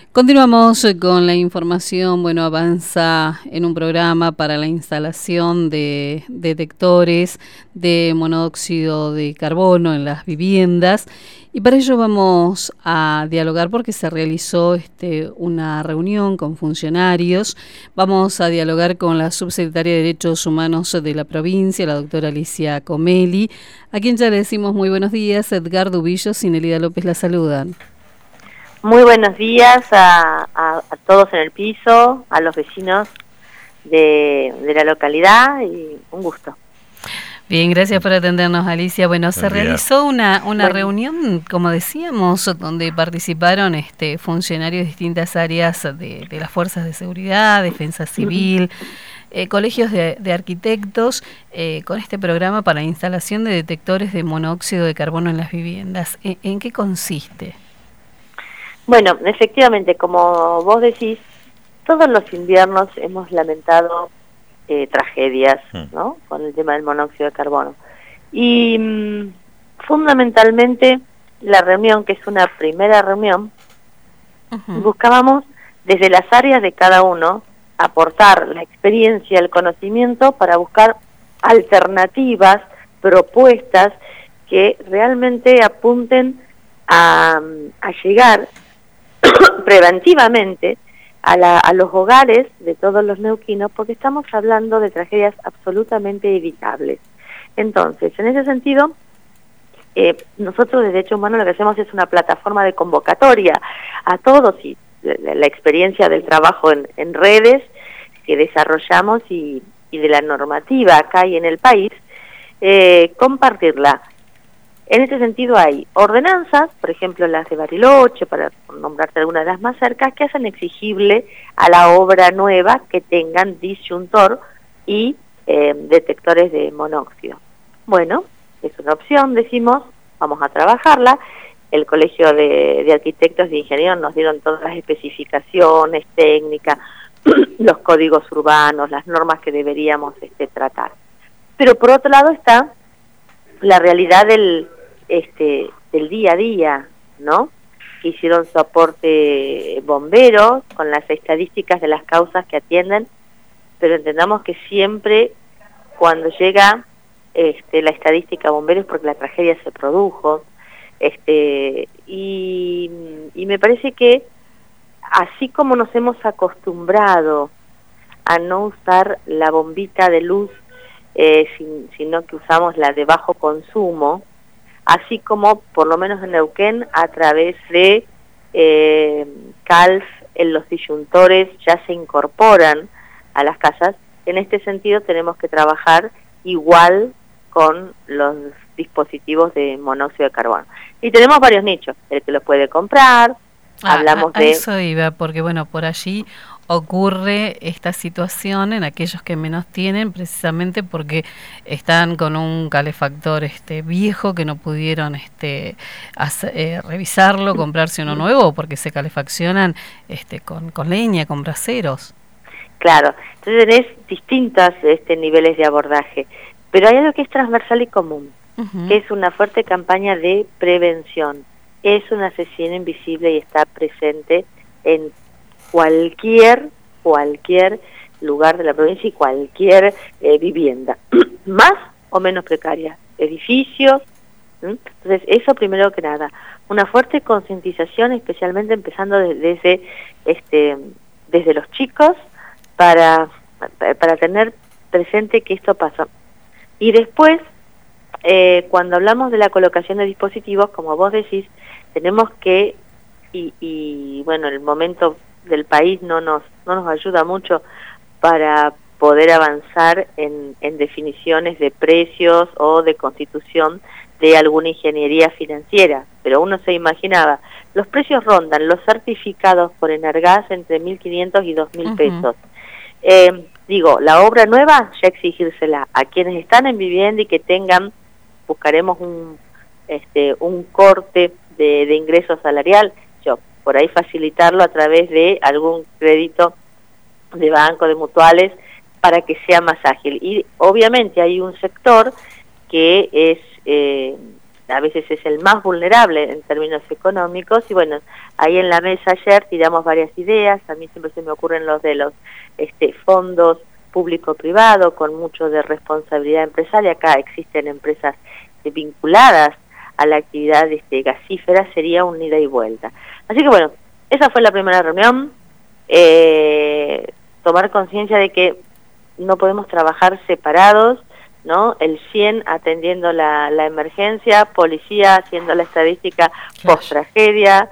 Continuamos con la información. Bueno, avanza en un programa para la instalación de detectores de monóxido de carbono en las viviendas, y para ello vamos a dialogar porque se realizó una reunión con funcionarios. Vamos a dialogar con la subsecretaria de Derechos Humanos de la provincia, la doctora Alicia Comelli, a quien ya le decimos muy buenos días. Edgar Dubillos y Nelida López la saludan. Muy buenos días a todos en el piso, a los vecinos de la localidad, y un gusto. Bien, gracias por atendernos, Alicia. Bueno, se realizó una reunión, como decíamos, donde participaron funcionarios de distintas áreas de las fuerzas de seguridad, defensa civil, colegios de arquitectos, con este programa para la instalación de detectores de monóxido de carbono en las viviendas. ¿En qué consiste? Bueno, efectivamente, como vos decís, todos los inviernos hemos lamentado tragedias, ¿no?, con el tema del monóxido de carbono. Y fundamentalmente la reunión, que es una primera reunión, buscábamos desde las áreas de cada uno aportar la experiencia, el conocimiento para buscar alternativas, propuestas que realmente apunten a llegar preventivamente a los hogares de todos los neuquinos, porque estamos hablando de tragedias absolutamente evitables. Entonces, en ese sentido, nosotros de Derechos Humanos lo que hacemos es una plataforma de convocatoria a todos, y la experiencia del trabajo en redes que desarrollamos y de la normativa acá y en el país, compartirla. En este sentido hay ordenanzas, por ejemplo las de Bariloche, para nombrarte algunas de las más cercas, que hacen exigible a la obra nueva que tengan disyuntor y detectores de monóxido. Bueno, es una opción, decimos, vamos a trabajarla. El Colegio de Arquitectos y Ingenieros nos dieron todas las especificaciones técnicas, los códigos urbanos, las normas que deberíamos tratar. Pero por otro lado está la realidad del día a día, ¿no? Que hicieron su aporte bomberos con las estadísticas de las causas que atienden, pero entendamos que siempre cuando llega la estadística bomberos, porque la tragedia se produjo, y me parece que así como nos hemos acostumbrado a no usar la bombita de luz, sino que usamos la de bajo consumo, así como por lo menos en Neuquén a través de CALF, en los disyuntores ya se incorporan a las casas. En este sentido tenemos que trabajar igual con los dispositivos de monóxido de carbono. Y tenemos varios nichos, el que los puede comprar, hablamos de... Eso iba, porque bueno, por allí ocurre esta situación en aquellos que menos tienen, precisamente porque están con un calefactor viejo que no pudieron revisarlo, comprarse uno nuevo, porque se calefaccionan con leña, con braseros. Claro, entonces tenés distintos niveles de abordaje, pero hay algo que es transversal y común, que es una fuerte campaña de prevención. Es una asesina invisible y está presente en cualquier lugar de la provincia y cualquier vivienda, más o menos precaria, edificios. Entonces, eso primero que nada, una fuerte concientización, especialmente empezando desde los chicos, para tener presente que esto pasa. Y después, cuando hablamos de la colocación de dispositivos, como vos decís, tenemos que, y bueno, el momento del país no nos ayuda mucho para poder avanzar en definiciones de precios o de constitución de alguna ingeniería financiera, pero uno se imaginaba, los precios rondan los certificados por Enargas entre 1.500 y 2.000 pesos. Digo, la obra nueva ya exigírsela a quienes están en vivienda y que tengan, buscaremos un corte de ingreso salarial, por ahí facilitarlo a través de algún crédito de banco, de mutuales, para que sea más ágil. Y obviamente hay un sector que es a veces es el más vulnerable en términos económicos, y bueno, ahí en la mesa ayer tiramos varias ideas. A mí siempre se me ocurren los de los fondos público-privado con mucho de responsabilidad empresarial. Acá existen empresas vinculadas a la actividad gasífera, sería un ida y vuelta. Así que bueno, esa fue la primera reunión, tomar conciencia de que no podemos trabajar separados, ¿no? El 100 atendiendo la emergencia, policía haciendo la estadística post-tragedia.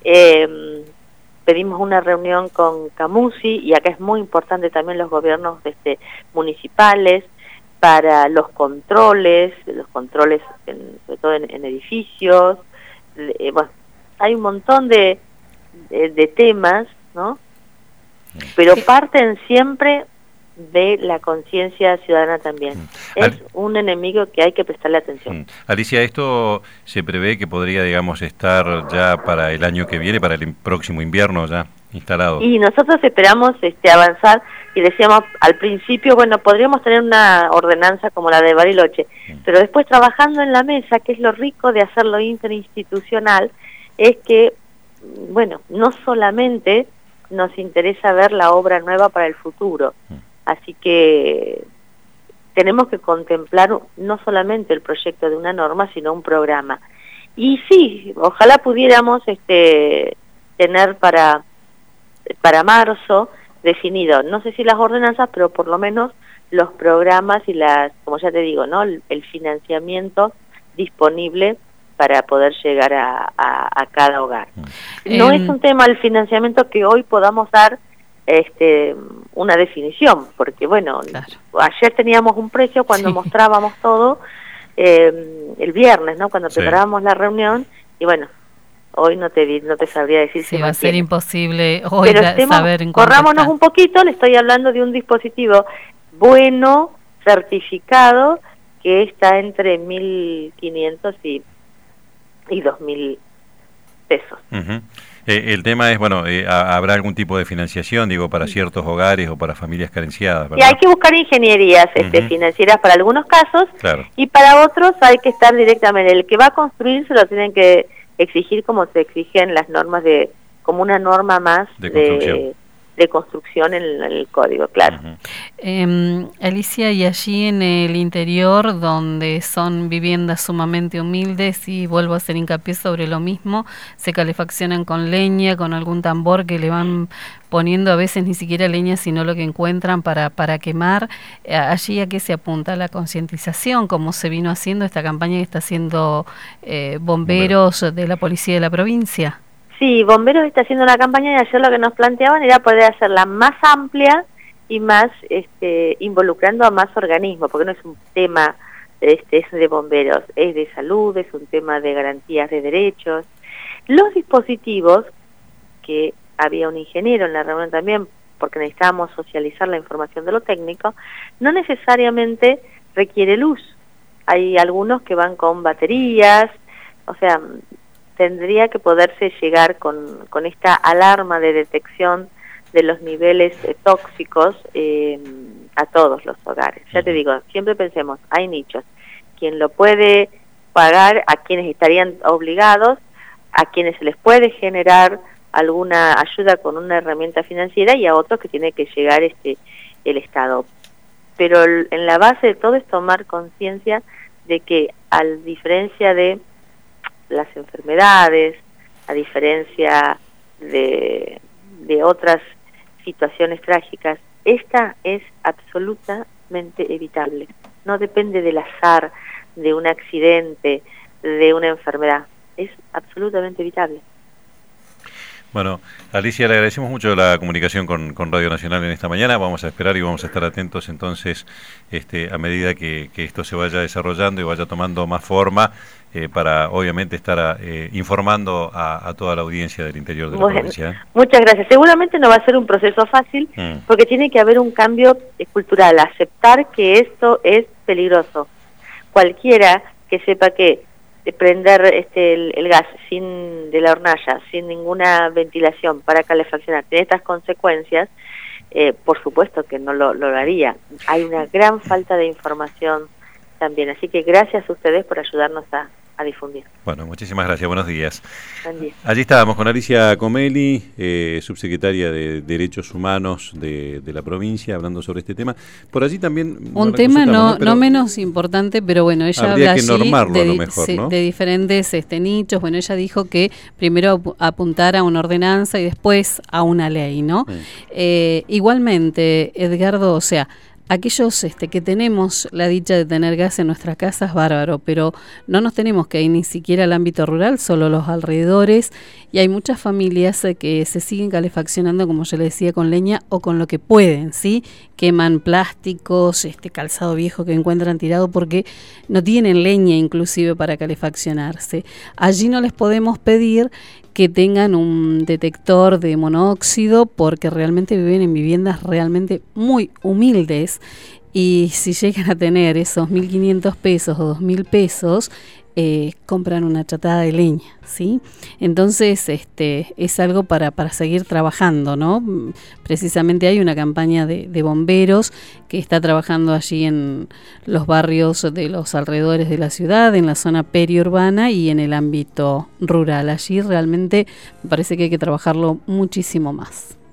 Pedimos una reunión con Camusi, y acá es muy importante también los gobiernos municipales para los controles sobre todo en edificios. Bueno, hay un montón de temas, ¿no? Pero parten siempre de la conciencia ciudadana también. Es un enemigo que hay que prestarle atención. Alicia, ¿esto se prevé que podría, digamos, estar ya para el año que viene, para el próximo invierno ya instalado? Y nosotros esperamos avanzar, y decíamos al principio, bueno, podríamos tener una ordenanza como la de Bariloche, pero después trabajando en la mesa, que es lo rico de hacerlo interinstitucional, es que, bueno, no solamente nos interesa ver la obra nueva para el futuro, así que tenemos que contemplar no solamente el proyecto de una norma, sino un programa. Y sí, ojalá pudiéramos tener para marzo definido, no sé si las ordenanzas, pero por lo menos los programas y como ya te digo, ¿no? El financiamiento disponible para poder llegar a cada hogar. No es un tema el financiamiento que hoy podamos dar una definición, porque bueno, ayer teníamos un precio cuando mostrábamos todo, el viernes, ¿no? Cuando preparábamos la reunión, y bueno, hoy no te sabría decir si va a ser imposible hoy saber en cuánto corrámonos está. Un poquito, le estoy hablando de un dispositivo bueno, certificado, que está entre 1.500 y 2.000 pesos. El tema es, bueno, ¿habrá algún tipo de financiación, digo, para ciertos hogares o para familias carenciadas, ¿verdad? Y hay que buscar ingenierías financieras para algunos casos, claro, y para otros hay que estar directamente. El que va a construir se lo tienen que exigir como se exigen las normas como una norma más de construcción en el código, claro. Alicia, y allí en el interior, donde son viviendas sumamente humildes, y vuelvo a hacer hincapié sobre lo mismo, se calefaccionan con leña, con algún tambor que le van poniendo a veces ni siquiera leña, sino lo que encuentran para quemar. Allí, ¿a qué se apunta? La concientización, como se vino haciendo esta campaña que está haciendo bomberos de la policía de la provincia. Sí, Bomberos está haciendo una campaña, y ayer lo que nos planteaban era poder hacerla más amplia y más involucrando a más organismos, porque no es un tema es de bomberos, es de salud, es un tema de garantías de derechos. Los dispositivos, que había un ingeniero en la reunión también, porque necesitábamos socializar la información de lo técnico, no necesariamente requiere luz. Hay algunos que van con baterías, o sea, tendría que poderse llegar con esta alarma de detección de los niveles tóxicos a todos los hogares. Ya te digo, siempre pensemos, hay nichos. Quien lo puede pagar, a quienes estarían obligados, a quienes se les puede generar alguna ayuda con una herramienta financiera, y a otros que tiene que llegar el Estado. Pero en la base de todo es tomar conciencia de que, a diferencia de las enfermedades, a diferencia de otras situaciones trágicas, esta es absolutamente evitable. No depende del azar, de un accidente, de una enfermedad. Es absolutamente evitable. Bueno, Alicia, le agradecemos mucho la comunicación con Radio Nacional en esta mañana. Vamos a esperar y vamos a estar atentos entonces a medida que esto se vaya desarrollando y vaya tomando más forma, para obviamente estar informando a toda la audiencia del interior de la provincia. Muchas gracias. Seguramente no va a ser un proceso fácil, porque tiene que haber un cambio cultural, aceptar que esto es peligroso. Cualquiera que sepa que prender el gas de la hornalla sin ninguna ventilación para calefaccionar tiene estas consecuencias, por supuesto que no lo haría. Hay una gran falta de información también, así que gracias a ustedes por ayudarnos a a difundir. Bueno, muchísimas gracias, buenos días. Buen día. Allí estábamos con Alicia Comelli, subsecretaria de Derechos Humanos de la provincia, hablando sobre este tema. Por allí también... Un tema no menos importante, pero bueno, ella habla allí de diferentes nichos. Bueno, ella dijo que primero apuntar a una ordenanza y después a una ley, ¿no? Igualmente, Edgardo, o sea, aquellos que tenemos la dicha de tener gas en nuestra casa es bárbaro, pero no nos tenemos que ir ni siquiera al ámbito rural, solo los alrededores, y hay muchas familias que se siguen calefaccionando, como yo le decía, con leña o con lo que pueden, ¿sí? Queman plásticos, calzado viejo que encuentran tirado porque no tienen leña inclusive para calefaccionarse. Allí no les podemos pedir que tengan un detector de monóxido porque realmente viven en viviendas realmente muy humildes, y si llegan a tener esos 1.500 pesos o 2.000 pesos, compran una chatada de leña, ¿sí? Entonces es algo para seguir trabajando, ¿no? Precisamente hay una campaña de bomberos que está trabajando allí en los barrios de los alrededores de la ciudad, en la zona periurbana y en el ámbito rural. Allí realmente me parece que hay que trabajarlo muchísimo más.